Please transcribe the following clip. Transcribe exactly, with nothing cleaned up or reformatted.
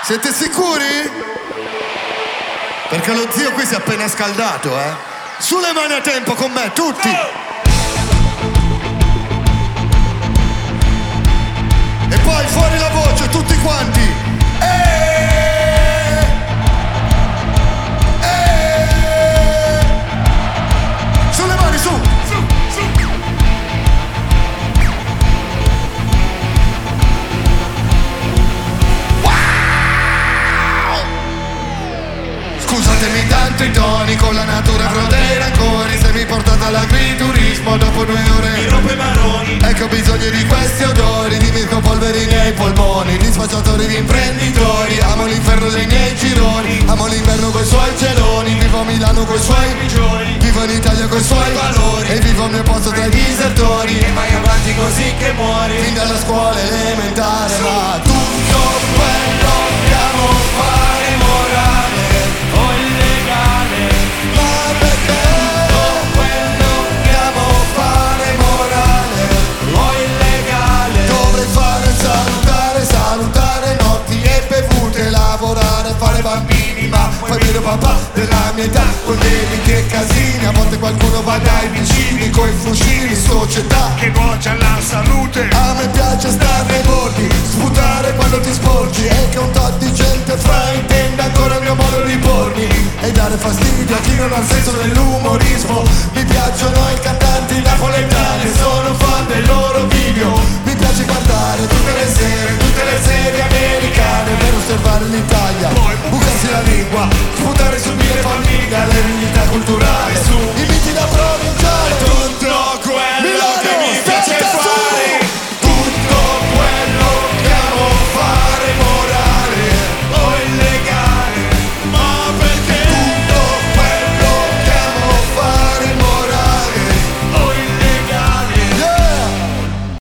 Siete sicuri? Perché lo zio qui si è appena scaldato, eh? Sulle mani a tempo con me, tutti! E poi fuori la voce, tutti quanti! Eeeh! Eeeh! Sulle mani, su! Su, su! Scusatemi tanto i toni, con la natura avrò dei rancori. Se mi portate all'agriturismo dopo due ore mi rompe i maroni. Ecco, ho bisogno di questi odori, di Mirko Polveri nei polmoni, di spacciatori, di imprenditori. Amo l'inferno dei miei gironi, amo l'inverno coi suoi geloni. Vivo a Milano coi suoi prigioni, vivo in Italia coi suoi valori. E vivo al mio posto tra i disertori, e vai avanti così che muori. Fin dalla scuola elementare, ma tutto quello che amo fare morale o illegale, ma perché tutto quello che amo fare morale o illegale. Dovrei fare salutare, salutare notti e bevute, lavorare, fare bambini, ma poi vedo papà della mia età con debiti e casini. A volte qualcuno va dai vicini coi fucili, società che nuoce alla salute. A me piace stare nei bordi, sputare quando ti sporgi, e che un tot di gente fraintenda ancora il mio modo di pormi, e dare fastidio a chi non ha il senso dell'umorismo. Mi piacciono i cantanti napoletani, sono fan dei loro video. Mi piace guardare tutte le sere, tutte le serie americane per osservare l'Italia